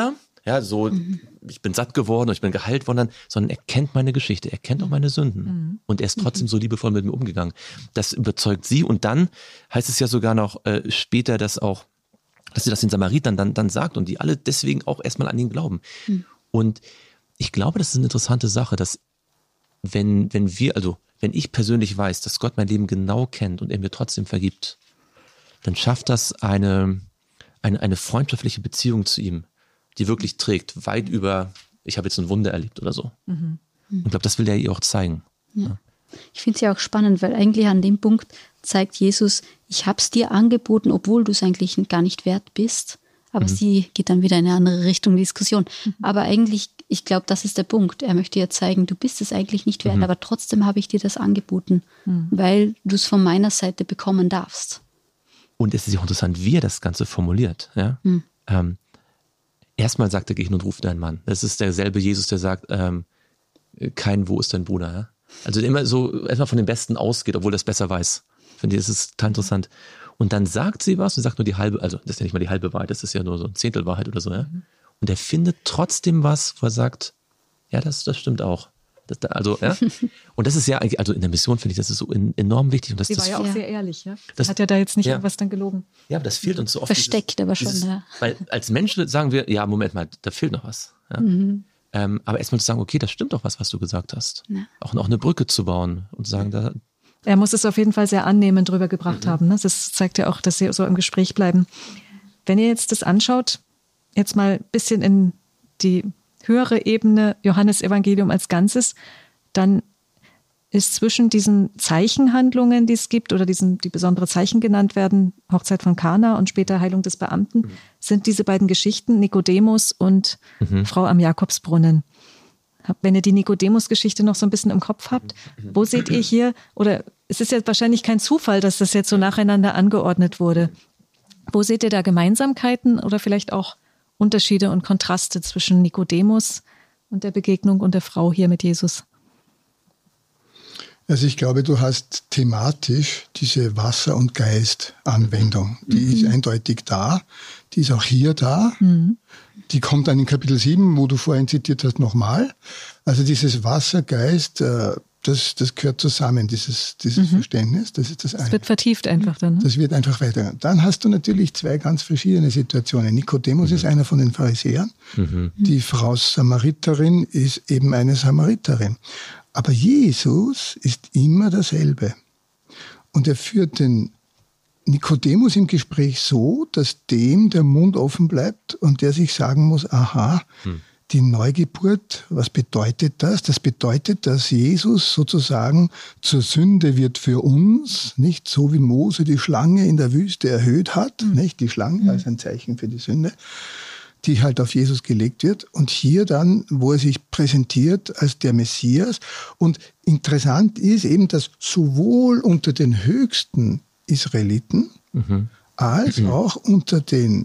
ja, so, mhm. ich bin satt geworden und ich bin geheilt worden, sondern er kennt meine Geschichte, er kennt auch meine Sünden. Mhm. Und er ist trotzdem mhm. so liebevoll mit mir umgegangen. Das überzeugt sie. Und dann heißt es ja sogar noch äh, später, dass auch, dass sie das den Samaritern dann, dann sagt und die alle deswegen auch erstmal an ihn glauben. Mhm. Und ich glaube, das ist eine interessante Sache, dass wenn, wenn wir, also wenn ich persönlich weiß, dass Gott mein Leben genau kennt und er mir trotzdem vergibt, dann schafft das eine, eine, eine freundschaftliche Beziehung zu ihm, die wirklich trägt, weit über, ich habe jetzt ein Wunder erlebt oder so. Mhm. Und ich glaube, das will er ihr auch zeigen. Ja. Ja. Ich finde es ja auch spannend, weil eigentlich an dem Punkt zeigt Jesus, ich habe es dir angeboten, obwohl du es eigentlich gar nicht wert bist. Aber mhm. sie geht dann wieder in eine andere Richtung, Diskussion. Mhm. Aber eigentlich, ich glaube, das ist der Punkt. Er möchte ja zeigen, du bist es eigentlich nicht wert, mhm. aber trotzdem habe ich dir das angeboten, mhm. weil du es von meiner Seite bekommen darfst. Und es ist auch interessant, wie er das Ganze formuliert. Ja? Mhm. Ähm, Erstmal sagt er, geh hin und ruf deinen Mann. Das ist derselbe Jesus, der sagt, ähm, kein Wo ist dein Bruder. Ja? Also immer so erstmal von dem Besten ausgeht, obwohl er es besser weiß. Ich finde, das ist total interessant. Und dann sagt sie was und sagt nur die halbe, also das ist ja nicht mal die halbe Wahrheit, das ist ja nur so ein Zehntel Wahrheit oder so. Ja? Mhm. Und er findet trotzdem was, wo er sagt, ja, das, das stimmt auch. Das, also, ja? Und das ist ja, also in der Mission finde ich, das ist so in, enorm wichtig. Und das, sie war das, ja auch ja. sehr ehrlich, ja. Das hat ja da jetzt nicht ja. irgendwas dann gelogen. Ja, aber das fehlt uns so oft. Versteckt dieses, aber schon, dieses, ja. Weil als Menschen sagen wir, ja, Moment mal, da fehlt noch was. Ja? Mhm. Ähm, aber erstmal zu sagen, okay, das stimmt doch was, was du gesagt hast. Ja. Auch, auch eine Brücke zu bauen und sagen, da. Er muss es auf jeden Fall sehr annehmend drüber gebracht mhm. haben. Ne? Das zeigt ja auch, dass sie so im Gespräch bleiben. Wenn ihr jetzt das anschaut, jetzt mal ein bisschen in die höhere Ebene Johannesevangelium als Ganzes, dann ist zwischen diesen Zeichenhandlungen, die es gibt, oder diesen, die besondere Zeichen genannt werden, Hochzeit von Kana und später Heilung des Beamten, mhm. sind diese beiden Geschichten, Nikodemus und mhm. Frau am Jakobsbrunnen. Wenn ihr die Nikodemus-Geschichte noch so ein bisschen im Kopf habt, mhm. wo seht ihr hier, oder es ist ja wahrscheinlich kein Zufall, dass das jetzt so nacheinander angeordnet wurde. Wo seht ihr da Gemeinsamkeiten oder vielleicht auch Unterschiede und Kontraste zwischen Nikodemus und der Begegnung und der Frau hier mit Jesus? Also ich glaube, du hast thematisch diese Wasser- und Geist-Anwendung. Die mhm. ist eindeutig da. Die ist auch hier da. Mhm. Die kommt dann in Kapitel sieben, wo du vorhin zitiert hast, nochmal. Also dieses Wasser, Geist, das, das gehört zusammen, dieses, dieses mhm. Verständnis. Das ist das eine. Das wird vertieft einfach dann. Ne? Das wird einfach weitergehen. Dann hast du natürlich zwei ganz verschiedene Situationen. Nikodemus mhm. ist einer von den Pharisäern. Mhm. Die Frau Samariterin ist eben eine Samariterin. Aber Jesus ist immer derselbe. Und er führt den Nikodemus im Gespräch so, dass dem der Mund offen bleibt und der sich sagen muss, aha, hm. die Neugeburt, was bedeutet das? Das bedeutet, dass Jesus sozusagen zur Sünde wird für uns, nicht so wie Mose die Schlange in der Wüste erhöht hat, hm. nicht die Schlange als ein Zeichen für die Sünde, die halt auf Jesus gelegt wird. Und hier dann, wo er sich präsentiert als der Messias. Und interessant ist eben, dass sowohl unter den höchsten Israeliten mhm. als mhm. auch unter den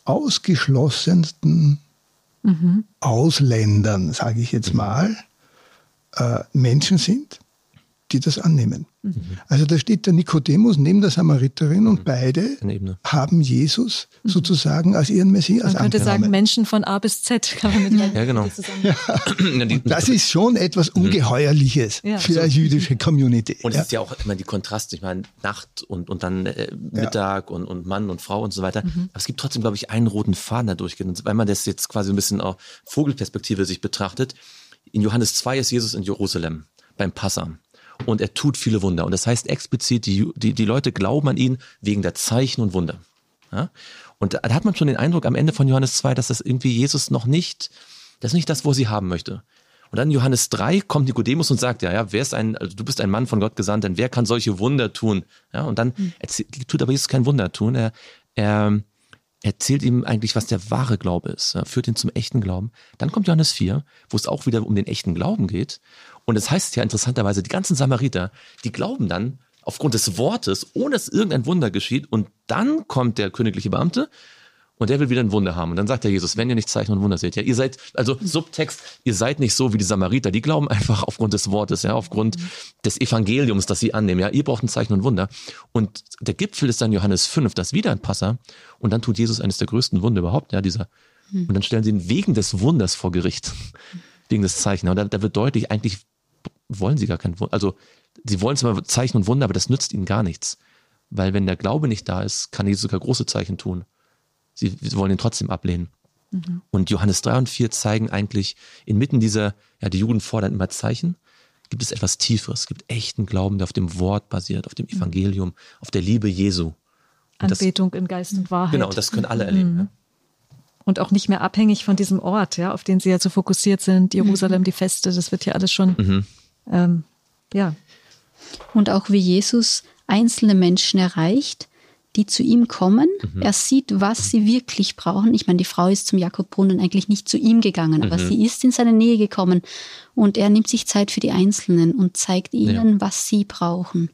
ausgeschlossensten mhm. Ausländern, sage ich jetzt mal, äh, Menschen sind, die das annehmen. Mhm. Also da steht der Nikodemus neben der Samariterin und mhm. beide haben Jesus mhm. sozusagen als ihren Messias Man könnte angenommen. sagen, Menschen von A bis Z kann man mit ja, genau. Ja. Das ist schon etwas Ungeheuerliches ja. für eine jüdische Community. Und es ja. ist ja auch immer die Kontraste, ich meine Nacht und, und dann äh, Mittag ja. und, und Mann und Frau und so weiter. Mhm. Aber es gibt trotzdem, glaube ich, einen roten Faden da durchgehen. Und weil man das jetzt quasi ein bisschen auf Vogelperspektive sich betrachtet, in Johannes zwei ist Jesus in Jerusalem beim Passa. Und er tut viele Wunder. Und das heißt explizit, die, die, die Leute glauben an ihn wegen der Zeichen und Wunder. Ja? Und da hat man schon den Eindruck am Ende von Johannes zwei, dass das irgendwie Jesus noch nicht, das ist nicht das, wo sie haben möchte. Und dann in Johannes drei kommt Nikodemus und sagt, ja, ja, wer ist ein, also du bist ein Mann von Gott gesandt, denn wer kann solche Wunder tun? Ja, und dann mhm. erzählt, tut aber Jesus kein Wunder tun. Er, er erzählt ihm eigentlich, was der wahre Glaube ist, ja, führt ihn zum echten Glauben. Dann kommt Johannes vier, wo es auch wieder um den echten Glauben geht. Und es das heißt ja interessanterweise, die ganzen Samariter, die glauben dann aufgrund des Wortes, ohne dass irgendein Wunder geschieht. Und dann kommt der königliche Beamte und der will wieder ein Wunder haben. Und dann sagt der Jesus, wenn ihr nicht Zeichen und Wunder seht, ja, ihr seid, also Subtext, ihr seid nicht so wie die Samariter. Die glauben einfach aufgrund des Wortes, ja, aufgrund mhm. des Evangeliums, das sie annehmen. Ja, ihr braucht ein Zeichen und Wunder. Und der Gipfel ist dann Johannes fünf, das wieder ein Passa. Und dann tut Jesus eines der größten Wunder überhaupt, ja, dieser Und dann stellen sie ihn wegen des Wunders vor Gericht, wegen des Zeichens. Und da, da wird deutlich, eigentlich wollen sie gar kein Wunder. Also sie wollen zwar Zeichen und Wunder, aber das nützt ihnen gar nichts. Weil wenn der Glaube nicht da ist, kann Jesus sogar große Zeichen tun. Sie, sie wollen ihn trotzdem ablehnen. Mhm. Und Johannes drei und vier zeigen eigentlich, inmitten dieser, ja, die Juden fordern immer Zeichen, gibt es etwas Tieferes. Es gibt echten Glauben, der auf dem Wort basiert, auf dem Evangelium, auf der Liebe Jesu. Und Anbetung das, in Geist und Wahrheit. Genau, das können alle erleben. Mhm. Ja. Und auch nicht mehr abhängig von diesem Ort, ja, auf den sie ja so fokussiert sind. Jerusalem, die Feste, das wird ja alles schon, Mhm. ähm, ja. Und auch wie Jesus einzelne Menschen erreicht, die zu ihm kommen. Mhm. Er sieht, was sie wirklich brauchen. Ich meine, die Frau ist zum Jakobbrunnen eigentlich nicht zu ihm gegangen, aber mhm. sie ist in seine Nähe gekommen. Und er nimmt sich Zeit für die Einzelnen und zeigt ihnen, ja. was sie brauchen.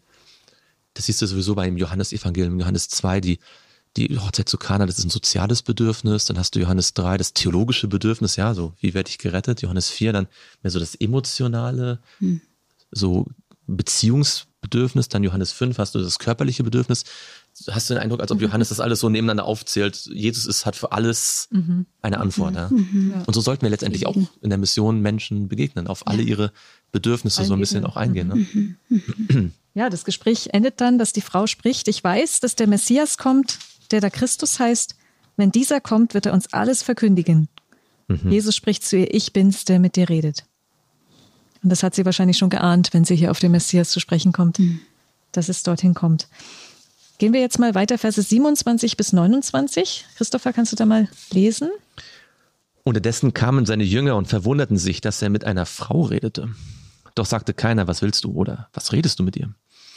Das siehst du sowieso bei dem Johannesevangelium, Johannes zwei, die, die Hochzeit zu Kana, das ist ein soziales Bedürfnis. Dann hast du Johannes drei, das theologische Bedürfnis, ja, so, wie werde ich gerettet? Johannes vier, dann mehr so das emotionale, mhm. so Beziehungsbedürfnis. Dann Johannes fünf hast du das körperliche Bedürfnis. Hast du den Eindruck, als ob Johannes das alles so nebeneinander aufzählt? Jesus ist, hat für alles mhm. eine Antwort. Ja? Mhm. Und so sollten wir letztendlich auch in der Mission Menschen begegnen, auf alle ihre Bedürfnisse eingehen. So ein bisschen auch eingehen. Ne? Mhm. Ja, das Gespräch endet dann, dass die Frau spricht: Ich weiß, dass der Messias kommt, der da Christus heißt. Wenn dieser kommt, wird er uns alles verkündigen. Mhm. Jesus spricht zu ihr: Ich bin's, der mit dir redet. Und das hat sie wahrscheinlich schon geahnt, wenn sie hier auf den Messias zu sprechen kommt, mhm. dass es dorthin kommt. Gehen wir jetzt mal weiter, Verse siebenundzwanzig bis neunundzwanzig. Christopher, kannst du da mal lesen? Unterdessen kamen seine Jünger und verwunderten sich, dass er mit einer Frau redete. Doch sagte keiner: Was willst du oder was redest du mit ihr?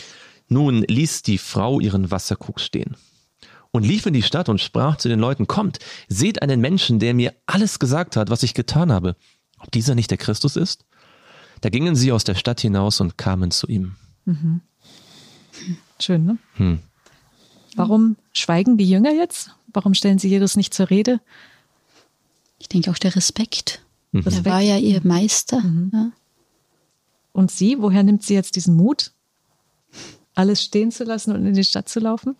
Nun ließ die Frau ihren Wasserkrug stehen und lief in die Stadt und sprach zu den Leuten: Kommt, seht einen Menschen, der mir alles gesagt hat, was ich getan habe. Ob dieser nicht der Christus ist? Da gingen sie aus der Stadt hinaus und kamen zu ihm. Mhm. Schön, ne? Hm. Warum schweigen die Jünger jetzt? Warum stellen sie Jesus nicht zur Rede? Ich denke auch der Respekt. Mhm. Er war ja ihr Meister. Mhm. Ja. Und sie, woher nimmt sie jetzt diesen Mut, alles stehen zu lassen und in die Stadt zu laufen?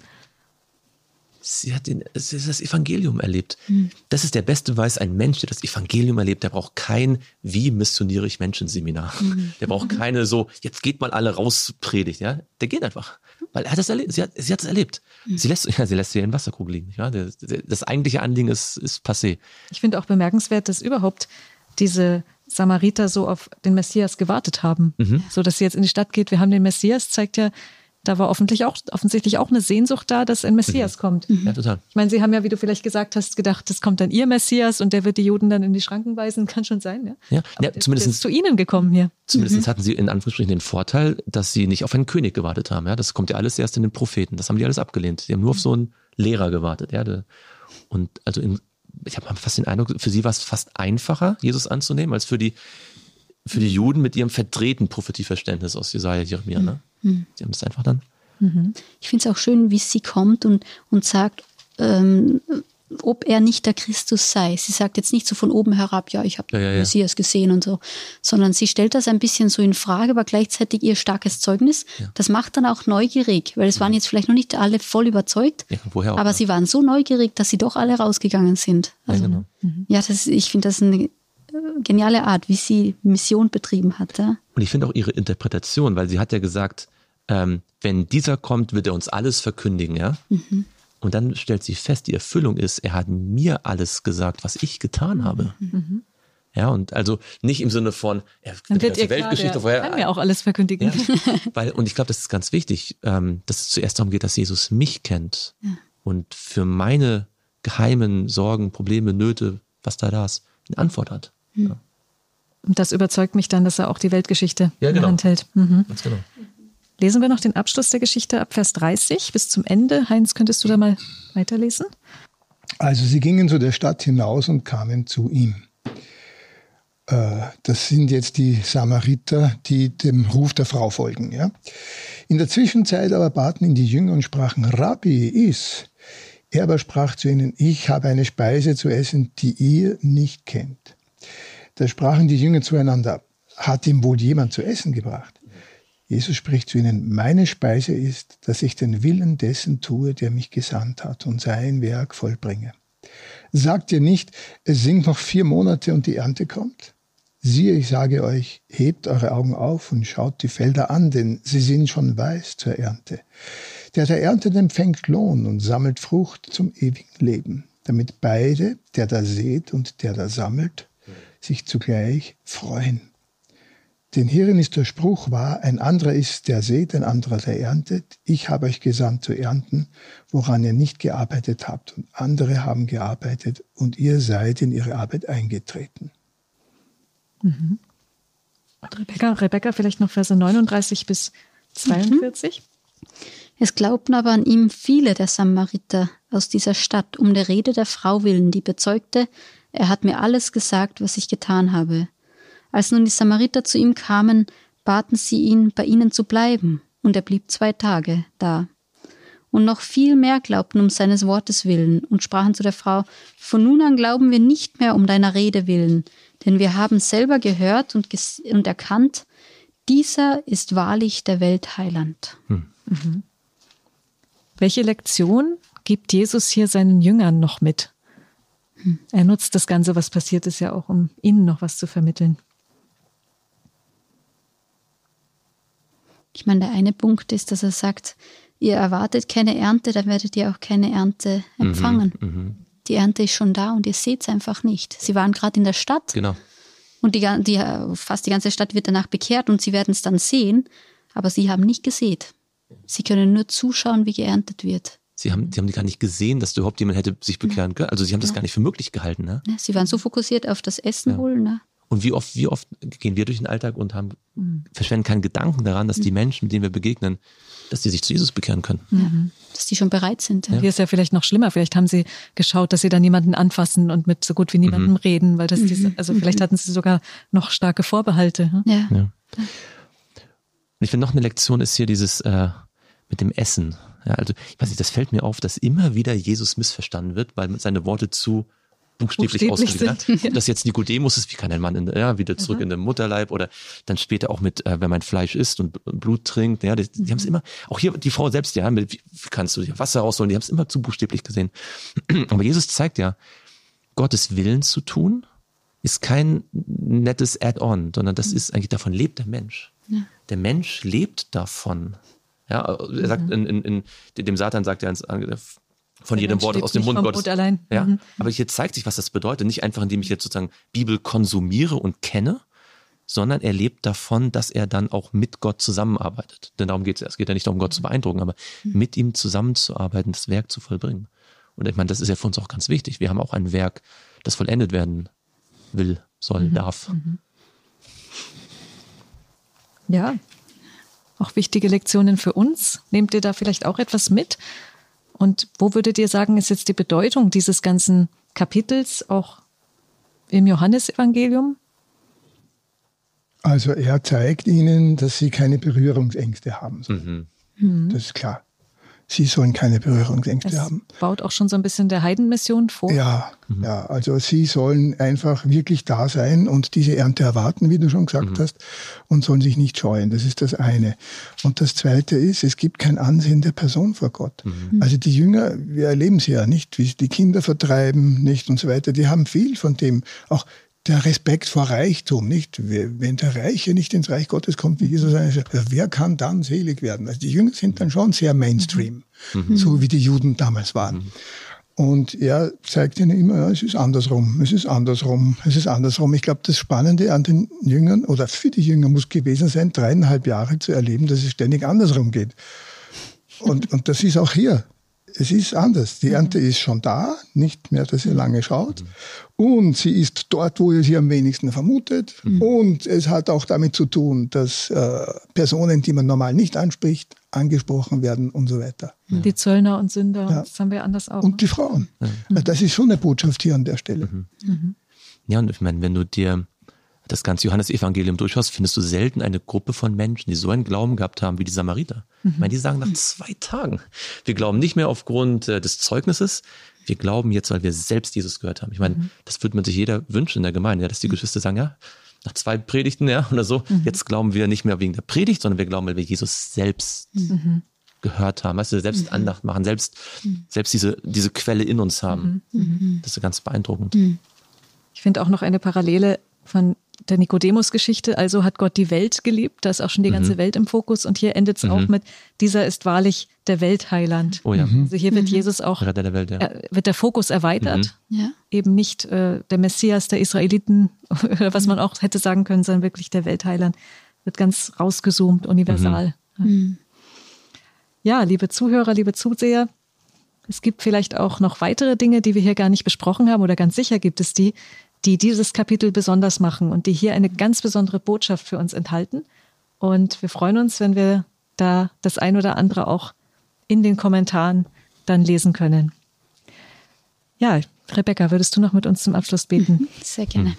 Sie hat den, sie hat das Evangelium erlebt. Mhm. Das ist der beste Beweis. Ein Mensch, der das Evangelium erlebt, der braucht kein „Wie missioniere ich Menschen" Seminar. Mhm. Der braucht keine so, jetzt geht mal alle raus, Predigt. Ja? Der geht einfach. Weil er hat das erlebt. Sie hat, sie hat es erlebt. Mhm. Sie lässt, ja, sie lässt sie in den Wasserkrug liegen. Ja? Das, das eigentliche Anliegen ist, ist passé. Ich finde auch bemerkenswert, dass überhaupt diese Samariter so auf den Messias gewartet haben. Mhm. So dass sie jetzt in die Stadt geht. Wir haben den Messias, zeigt ja, da war offensichtlich auch, offensichtlich auch eine Sehnsucht da, dass ein Messias mhm. kommt. Ja, total. Ich meine, sie haben ja, wie du vielleicht gesagt hast, gedacht, das kommt dann ihr Messias und der wird die Juden dann in die Schranken weisen. Kann schon sein, ja? Ja, Aber ja der, zumindest der ist zu ihnen gekommen hier. Zumindest mhm. hatten sie in Anführungsstrichen den Vorteil, dass sie nicht auf einen König gewartet haben. Ja? Das kommt ja alles erst in den Propheten. Das haben die alles abgelehnt. Sie haben nur auf so einen Lehrer gewartet. Ja? Und also in, ich habe fast den Eindruck, für sie war es fast einfacher, Jesus anzunehmen, als für die, für die Juden mit ihrem verdrehten Prophetieverständnis aus Jesaja, Jeremia. Ne? Mhm. Sie haben das einfach dann. Mhm. Ich finde es auch schön, wie sie kommt und, und sagt, ähm, ob er nicht der Christus sei. Sie sagt jetzt nicht so von oben herab, ja, ich habe ja, ja, ja. Messias gesehen und so, sondern sie stellt das ein bisschen so in Frage, aber gleichzeitig ihr starkes Zeugnis. Ja. Das macht dann auch neugierig, weil es waren jetzt vielleicht noch nicht alle voll überzeugt, ja, woher auch, aber ja. sie waren so neugierig, dass sie doch alle rausgegangen sind. Also, ja, genau. mhm. ja das, ich finde das eine geniale Art, wie sie Mission betrieben hat. Ja? Und ich finde auch ihre Interpretation, weil sie hat ja gesagt, ähm, wenn dieser kommt, wird er uns alles verkündigen, ja. Mhm. Und dann stellt sie fest, die Erfüllung ist, er hat mir alles gesagt, was ich getan habe. Mhm. Ja, und also nicht im Sinne von, er dann wird die ihr Weltgeschichte klar, vorher. Kann mir auch alles verkündigen. Ja, weil, und ich glaube, das ist ganz wichtig, ähm, dass es zuerst darum geht, dass Jesus mich kennt ja. und für meine geheimen Sorgen, Probleme, Nöte, was da da ist, eine Antwort hat. Mhm. Ja. Und das überzeugt mich dann, dass er auch die Weltgeschichte ja, genau. in der Hand hält. Mhm. Ganz genau. Lesen wir noch den Abschluss der Geschichte ab Vers dreißig bis zum Ende. Heinz, könntest du da mal weiterlesen? Also sie gingen zu der Stadt hinaus und kamen zu ihm. Das sind jetzt die Samariter, die dem Ruf der Frau folgen. Ja? In der Zwischenzeit aber baten ihn die Jünger und sprachen: Rabbi, iss. Er aber sprach zu ihnen: Ich habe eine Speise zu essen, die ihr nicht kennt. Da sprachen die Jünger zueinander: Hat ihm wohl jemand zu essen gebracht? Jesus spricht zu ihnen: Meine Speise ist, dass ich den Willen dessen tue, der mich gesandt hat, und sein Werk vollbringe. Sagt ihr nicht, es sind noch vier Monate und die Ernte kommt? Siehe, ich sage euch, hebt eure Augen auf und schaut die Felder an, denn sie sind schon weiß zur Ernte. Der, der erntet, empfängt Lohn und sammelt Frucht zum ewigen Leben, damit beide, der da sät und der da sammelt, sich zugleich freuen. Denn hierin ist der Spruch wahr, ein anderer ist, der sät, ein anderer, der erntet. Ich habe euch gesandt zu ernten, woran ihr nicht gearbeitet habt. Und andere haben gearbeitet und ihr seid in ihre Arbeit eingetreten. Mhm. Rebecca, Rebecca, vielleicht noch Verse neununddreißig bis zweiundvierzig. Mhm. Es glaubten aber an ihm viele der Samariter aus dieser Stadt, um der Rede der Frau willen, die bezeugte, er hat mir alles gesagt, was ich getan habe. Als nun die Samariter zu ihm kamen, baten sie ihn, bei ihnen zu bleiben, und er blieb zwei Tage da. Und noch viel mehr glaubten um seines Wortes willen und sprachen zu der Frau, von nun an glauben wir nicht mehr um deiner Rede willen, denn wir haben selber gehört und, ges- und erkannt, dieser ist wahrlich der Welt Heiland. Hm. Mhm. Welche Lektion gibt Jesus hier seinen Jüngern noch mit? Hm. Er nutzt das Ganze, was passiert ist, ja auch, um ihnen noch was zu vermitteln. Ich meine, der eine Punkt ist, dass er sagt, ihr erwartet keine Ernte, dann werdet ihr auch keine Ernte empfangen. Mhm, mh. Die Ernte ist schon da und ihr seht es einfach nicht. Sie waren gerade in der Stadt. Genau. Und die, die, fast die ganze Stadt wird danach bekehrt und sie werden es dann sehen, aber sie haben nicht gesät. Sie können nur zuschauen, wie geerntet wird. Sie haben, die haben gar nicht gesehen, dass überhaupt jemand hätte sich bekehren können. Also sie haben das Ja. gar nicht für möglich gehalten. Ne? Ja, sie waren so fokussiert auf das Essen Ja. wohl. Ne? Und wie oft, wie oft gehen wir durch den Alltag und haben, verschwenden keinen Gedanken daran, dass die Menschen, mit denen wir begegnen, dass die sich zu Jesus bekehren können. Ja, dass die schon bereit sind. Ja. Hier ist ja vielleicht noch schlimmer. Vielleicht haben sie geschaut, dass sie da niemanden anfassen und mit so gut wie niemandem Mhm. reden, weil das Mhm. diese, also vielleicht hatten sie sogar noch starke Vorbehalte. hm? Ja. Ja. Und ich finde, noch eine Lektion ist hier dieses äh, mit dem Essen. Ja, also ich weiß nicht, das fällt mir auf, dass immer wieder Jesus missverstanden wird, weil seine Worte zu buchstäblich, Buchstäblich ausgelegt sind, hat. Ob das jetzt Nikodemus ist, wie kann ein Mann in, ja, wieder zurück Aha. in den Mutterleib, oder dann später auch mit, äh, wenn man Fleisch isst und Blut trinkt. Ja, die, die haben es immer, auch hier die Frau selbst, ja, mit, wie kannst du dir Wasser rausholen, die haben es immer zu buchstäblich gesehen. Aber Jesus zeigt ja, Gottes Willen zu tun, ist kein nettes Add-on, sondern das ist eigentlich, davon lebt der Mensch. Ja. Der Mensch lebt davon. Ja, er sagt, in, in, in, dem Satan sagt er ins, von Der jedem Mensch Wort lebt aus dem nicht Mund vom Gottes. Brot allein. Ja, Mhm. aber hier zeigt sich, was das bedeutet. Nicht einfach, indem ich jetzt sozusagen Bibel konsumiere und kenne, sondern er lebt davon, dass er dann auch mit Gott zusammenarbeitet. Denn darum geht es. Es geht ja nicht darum, Gott zu beeindrucken, aber Mhm. mit ihm zusammenzuarbeiten, das Werk zu vollbringen. Und ich meine, das ist ja für uns auch ganz wichtig. Wir haben auch ein Werk, das vollendet werden will, soll, Mhm. darf. Ja, auch wichtige Lektionen für uns. Nehmt ihr da vielleicht auch etwas mit? Und wo würdet ihr sagen, ist jetzt die Bedeutung dieses ganzen Kapitels auch im Johannesevangelium? Also er zeigt ihnen, dass sie keine Berührungsängste haben sollen. Mhm. Das ist klar. Sie sollen keine Berührungsängste Es haben. baut auch schon so ein bisschen der Heidenmission vor. Ja, ja, also sie sollen einfach wirklich da sein und diese Ernte erwarten, wie du schon gesagt Mhm. hast, und sollen sich nicht scheuen. Das ist das eine. Und das zweite ist, es gibt kein Ansehen der Person vor Gott. Mhm. Also die Jünger, wir erleben sie ja nicht, wie sie die Kinder vertreiben, nicht und so weiter. Die haben viel von dem, auch der Respekt vor Reichtum, nicht? Wenn der Reiche nicht ins Reich Gottes kommt, wie Jesus sagt, wer kann dann selig werden? Also die Jünger sind dann schon sehr Mainstream, Mhm. so wie die Juden damals waren. Mhm. Und er zeigt ihnen immer, ja, es ist andersrum, es ist andersrum, es ist andersrum. Ich glaube, das Spannende an den Jüngern oder für die Jünger muss gewesen sein, dreieinhalb Jahre zu erleben, dass es ständig andersrum geht. Und, und das ist auch hier. Es ist anders. Die Ernte ist schon da, nicht mehr, dass ihr lange schaut. Und sie ist dort, wo ihr sie am wenigsten vermutet. Mhm. Und es hat auch damit zu tun, dass äh, Personen, die man normal nicht anspricht, angesprochen werden und so weiter. Die Zöllner und Sünder, Ja. das haben wir anders auch. Und die Frauen. Ja. Das ist schon eine Botschaft hier an der Stelle. Mhm. Ja, und ich meine, wenn du dir das ganze Johannesevangelium durchschaust, findest du selten eine Gruppe von Menschen, die so einen Glauben gehabt haben wie die Samariter. Ich meine, die sagen nach zwei Tagen, wir glauben nicht mehr aufgrund äh, des Zeugnisses, wir glauben jetzt, weil wir selbst Jesus gehört haben. Ich meine, Mhm. das würde man sich jeder wünschen in der Gemeinde, ja, dass die Geschwister sagen, ja, nach zwei Predigten, ja, oder so, Mhm. jetzt glauben wir nicht mehr wegen der Predigt, sondern wir glauben, weil wir Jesus selbst Mhm. gehört haben, weißt du, selbst mhm. Andacht machen, selbst, mhm. selbst diese, diese Quelle in uns haben. Mhm. Das ist ganz beeindruckend. Mhm. Ich finde auch noch eine Parallele von der Nikodemus-Geschichte, also hat Gott die Welt geliebt, da ist auch schon die ganze mhm. Welt im Fokus und hier endet es mhm. auch mit, dieser ist wahrlich der Weltheiland. Oh ja. Also hier wird mhm. Jesus auch, Retter der Welt, ja. äh, wird der Fokus erweitert, mhm. ja. eben nicht äh, der Messias der Israeliten, oder was man auch hätte sagen können, sondern wirklich der Weltheiland, wird ganz rausgezoomt, universal. Mhm. Ja, liebe Zuhörer, liebe Zuseher, es gibt vielleicht auch noch weitere Dinge, die wir hier gar nicht besprochen haben, oder ganz sicher gibt es die, die dieses Kapitel besonders machen und die hier eine ganz besondere Botschaft für uns enthalten. Und wir freuen uns, wenn wir da das ein oder andere auch in den Kommentaren dann lesen können. Ja, Rebecca, würdest du noch mit uns zum Abschluss beten? Sehr gerne.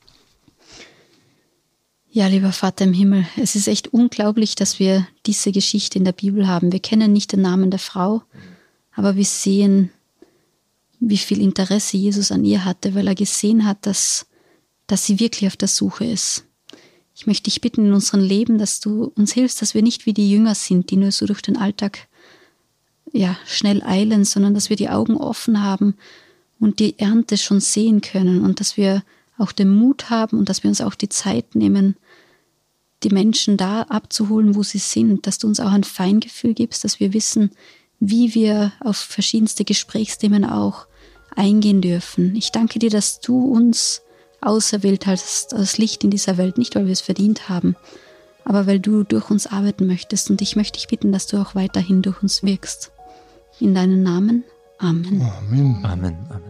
Ja, lieber Vater im Himmel, es ist echt unglaublich, dass wir diese Geschichte in der Bibel haben. Wir kennen nicht den Namen der Frau, aber wir sehen, wie viel Interesse Jesus an ihr hatte, weil er gesehen hat, dass, dass sie wirklich auf der Suche ist. Ich möchte dich bitten in unserem Leben, dass du uns hilfst, dass wir nicht wie die Jünger sind, die nur so durch den Alltag ja, schnell eilen, sondern dass wir die Augen offen haben und die Ernte schon sehen können und dass wir auch den Mut haben und dass wir uns auch die Zeit nehmen, die Menschen da abzuholen, wo sie sind, dass du uns auch ein Feingefühl gibst, dass wir wissen, wie wir auf verschiedenste Gesprächsthemen auch eingehen dürfen. Ich danke dir, dass du uns auserwählt hast als Licht in dieser Welt, nicht weil wir es verdient haben, aber weil du durch uns arbeiten möchtest. Und ich möchte dich bitten, dass du auch weiterhin durch uns wirkst. In deinem Namen. Amen. Amen. Amen. Amen.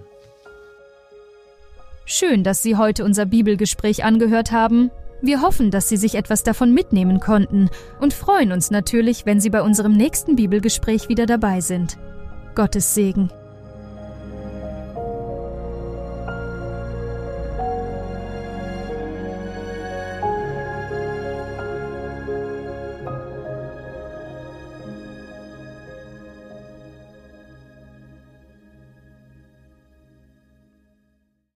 Schön, dass Sie heute unser Bibelgespräch angehört haben. Wir hoffen, dass Sie sich etwas davon mitnehmen konnten und freuen uns natürlich, wenn Sie bei unserem nächsten Bibelgespräch wieder dabei sind. Gottes Segen.